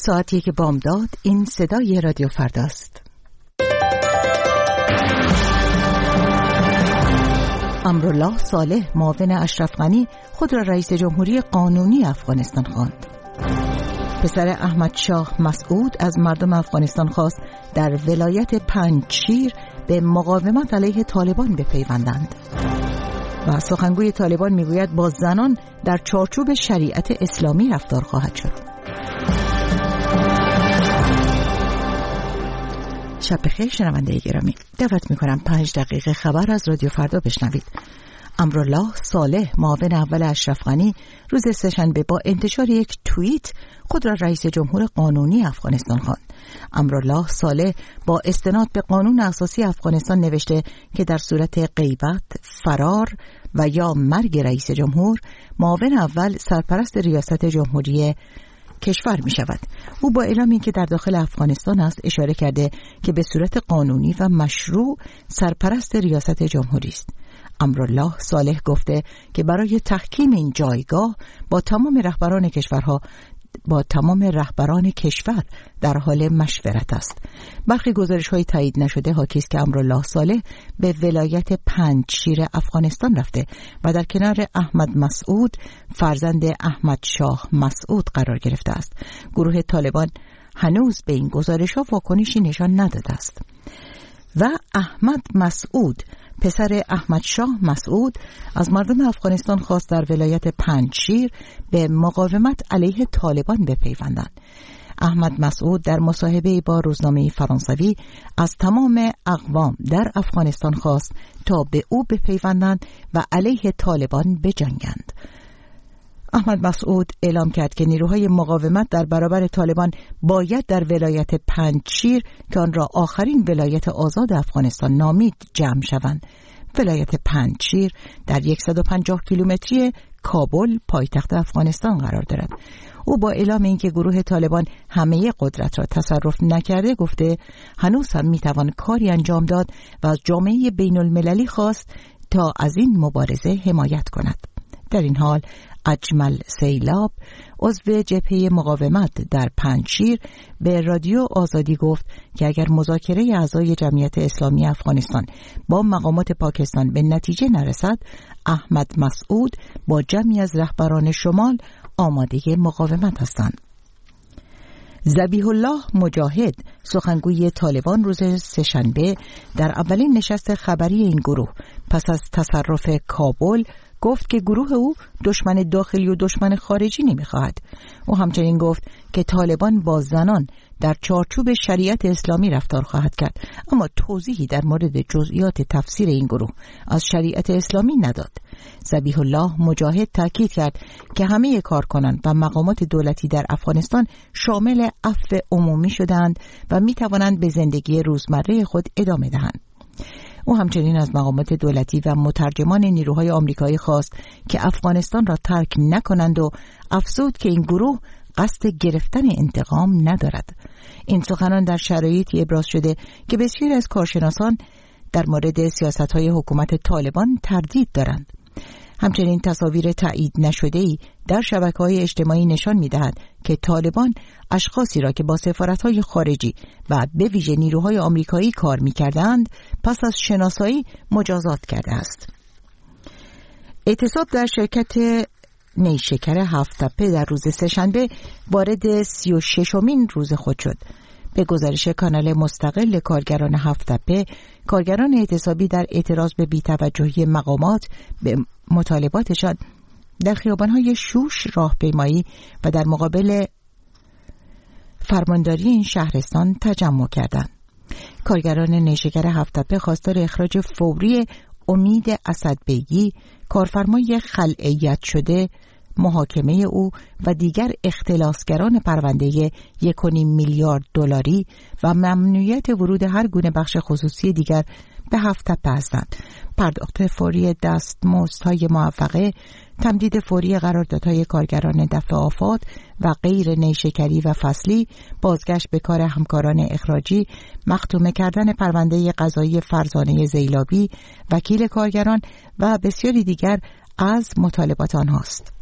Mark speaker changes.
Speaker 1: ساعت 1 بامداد. این صدای رادیو فرداست. امرالله صالح معاون اشرف غنی خود را رئیس جمهوری قانونی افغانستان خواند. پسر احمد شاه مسعود از مردم افغانستان خواست در ولایت پنجشیر به مقاومت علیه طالبان بپیوندند. و سخنگوی طالبان میگوید با زنان در چارچوب شریعت اسلامی رفتار خواهد شد. شب بخیر شنونده گرامی، دعوت میکنم 5 دقیقه خبر از رادیو فردا بشنوید. امرالله صالح معاون اول اشرف غنی روز سه‌شنبه با انتشار یک توییت خود را رئیس جمهور قانونی افغانستان خواند. امرالله صالح با استناد به قانون اساسی افغانستان نوشته که در صورت غیبت، فرار و یا مرگ رئیس جمهور، معاون اول سرپرست ریاست جمهوری کشور می شود. او با اعلامی که در داخل افغانستان است اشاره کرده که به صورت قانونی و مشروع سرپرست ریاست جمهوری است. امرالله صالح گفته که برای تحکیم این جایگاه با تمام رهبران کشور در حال مشورت است. برخی گزارش‌های تایید نشده حاکی است که امرالله صالح به ولایت پنجشیر افغانستان رفته و در کنار احمد مسعود فرزند احمد شاه مسعود قرار گرفته است. گروه طالبان هنوز به این گزارش‌ها واکنشی نشان نداده است. و احمد مسعود پسر احمد شاه مسعود از مردم افغانستان خواست در ولایت پنجشیر به مقاومت علیه طالبان بپیوندند. احمد مسعود در مصاحبه‌ای با روزنامه فرانسوی از تمام اقوام در افغانستان خواست تا به او بپیوندند و علیه طالبان بجنگند. احمد مسعود اعلام کرد که نیروهای مقاومت در برابر طالبان باید در ولایت پنجشیر که آن را آخرین ولایت آزاد افغانستان نامید جمع شوند. ولایت پنجشیر در 150 کیلومتری کابل پایتخت افغانستان قرار دارد. او با اعلام اینکه گروه طالبان همه قدرت را تصرف نکرده گفته هنوز هم میتوان کاری انجام داد و از جامعه بین المللی خواست تا از این مبارزه حمایت کند. در این حال اجمل سیلاب عضو جبهه مقاومت در پنجشیر به رادیو آزادی گفت که اگر مذاکره اعضای جمعیت اسلامی افغانستان با مقامات پاکستان به نتیجه نرسد، احمد مسعود با جمعی از رهبران شمال آماده مقاومت هستند. ذبیح الله مجاهد سخنگوی طالبان روز سه‌شنبه در اولین نشست خبری این گروه پس از تصرف کابل گفت که گروه او دشمن داخلی و دشمن خارجی نمی‌خواهد. او همچنین گفت که طالبان با زنان در چارچوب شریعت اسلامی رفتار خواهد کرد، اما توضیحی در مورد جزئیات تفسیر این گروه از شریعت اسلامی نداد. ذبیح الله مجاهد تاکید کرد که همه کارکنان و مقامات دولتی در افغانستان شامل عفو عمومی شدند و می‌توانند به زندگی روزمره خود ادامه دهند. او همچنین از مقامات دولتی و مترجمان نیروهای آمریکایی خواست که افغانستان را ترک نکنند و افزود که این گروه قصد گرفتن انتقام ندارد. این سخنان در شرایطی ابراز شده که بسیاری از کارشناسان در مورد سیاست‌های حکومت طالبان تردید دارند. همچنین تصاویر تایید نشده‌ای در شبکه‌های اجتماعی نشان می‌دهد که طالبان اشخاصی را که با سفارت‌های خارجی و به ویژه نیروهای آمریکایی کار می‌کردند پس از شناسایی مجازات کرده است. اعتصاب در شرکت نیشکر هفت‌تپه در روز سه‌شنبه وارد 36مین روز خود شد. به گزارش کانال مستقل کارگران هفت‌تپه، کارگران اعتصابی در اعتراض به بی‌توجهی مقامات به مطالباتشان در خیابان‌های شوش راهپیمایی و در مقابل فرمانداری این شهرستان تجمع کردند. کارگران نیشکر هفت‌تپه خواستار اخراج فوری امید اسدبیگی، کارفرمای خلعیت شده، محاکمه او و دیگر اختلاسگران پرونده 1.5 میلیارد دلاری و ممنوعیت ورود هر گونه بخش خصوصی دیگر به هفت‌تپه هستند. پرداخت فوری دستمزدهای موفقه، تمدید فوری قراردادهای کارگران دفع آفات و غیر نیشکری و فصلی، بازگشت به کار همکاران اخراجی، مختومه کردن پرونده قضایی فرزانه زیلابی، وکیل کارگران و بسیاری دیگر از مطالبات آنهاست.